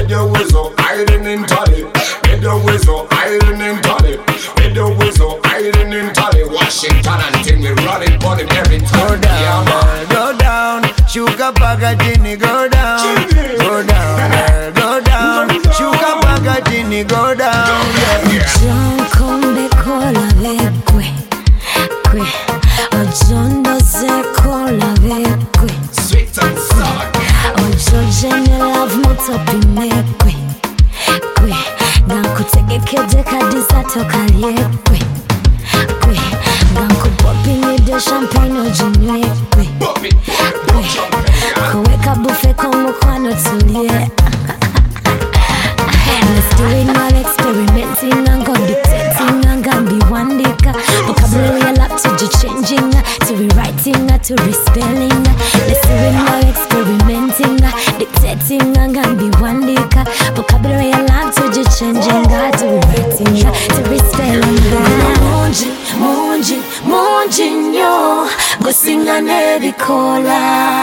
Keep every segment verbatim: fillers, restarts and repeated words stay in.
With your whistle, iron in tally. With your whistle, iron in tally. With your whistle, iron in tally. Washington until we run it on him every time. Go down, girl, go down. Shuka Pagatini, go down. Go down, girl, go down. Shuka Pagatini, go down. John Combe Cola Vekwe. Kwe. Ojondo se Cola Vekwe. Sweet and sour. Ojo Jenny love motopi mekwe. Kwe. Nankutege kede kadisa toka liekwe. Kwe. Nankupopi nide champagne ojinywe. Kwe. Kwe. Kuweka bufe komo kwano tulie. Let's do it now, experimenting and go dictating and gambi wandika. Vocabulary a lot to changing, to rewriting, to respelling. Let's do it now, experimenting, dictating and gambi wandika. Vocabulary a lot to changing, to rewriting, to respelling. Munji, munji, munji nyo, go sing a nevi cola.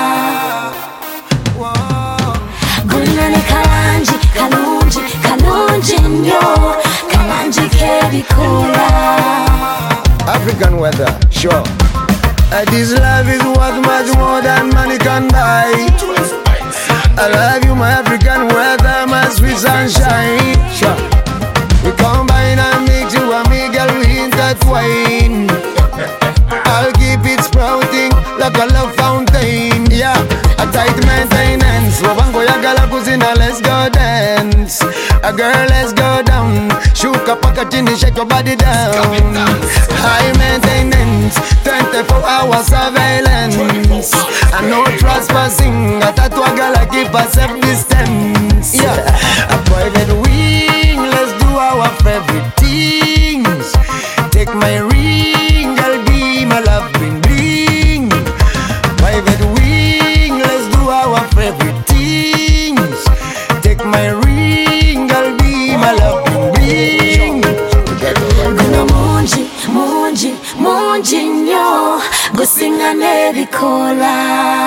Gunane kalanji, kalunji, kalunji nyo, kalanji kevi cola. African weather, sure. Uh, this love is worth much more than money can buy. I love you, my African weather, my sweet sunshine. Sure. We combine and make you and me, girl, we intertwine. I'll keep it sprouting like a love fountain. Yeah, a tight maintenance. Wabango ya gala kuzina, let's go dance. A girl, let's go down. Shuka pakatini, shake your body down. High maintenance, twenty-four hour surveillance. And no trespassing. A tattoo gala keep a safe distance. Yeah, a private wing. Let's do our favorite things. Take my ring, girl, be my love, bling bling. Private wing, let's do our favorite things. Take my ring, girl, be my love, bling bling. Guna munji, munji, munji nyo, go sing a nevi cola.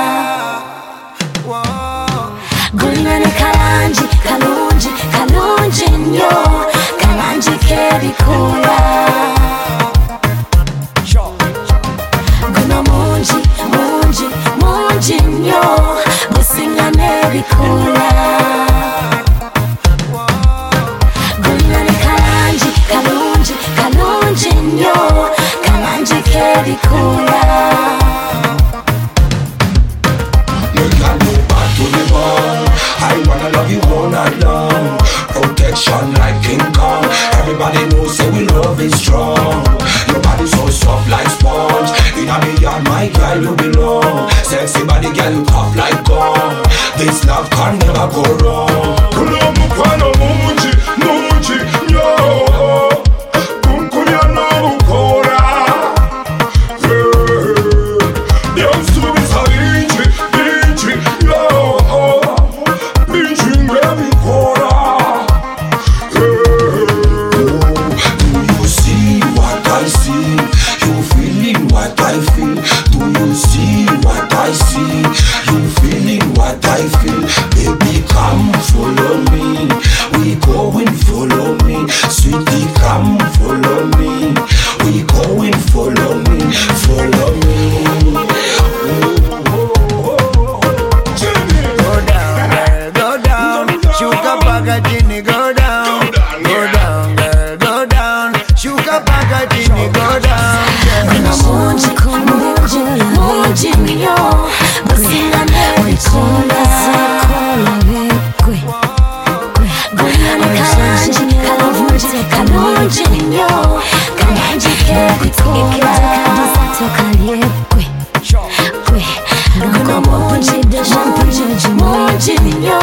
Guna ne kalanji, kalunji, kalunji nyo, kalanji kevi cola. Guna munji, munji, munji nyo, go sing a nevi cola. Guna ne kalanji, kalunji, kalunji nyo, kalanji kevi cola. You can't go back to the ball. I wanna love you all night long. Protection like King Kong. Everybody knows say we love is strong. Your body so soft like sponge. In a me yard, my girl you belong. Sexy body girl you tough like gold. This love can never go wrong. Kulo mukwana munji, munji, yo. Kunkunya no mukora. Dios tu bisa inji, inji, yo. Inji ngemi kora. Do you see what I see? You feeling what I feel? Do you see what I see? You feeling what I feel? Baby, come follow me. We going follow me. Sweetie, come follow me. We going follow me. Follow me. Go down, girl, go down. Shuka Pagatini, go down. Go down, girl, go down. Shuka Pagatini, go down. Guna munji, munji, munji nyo, go sing a nevi cola. Guna ne kalanji, kalunji, kalunji nyo, kalanji kevi cola. Guna munji, munji, munji nyo,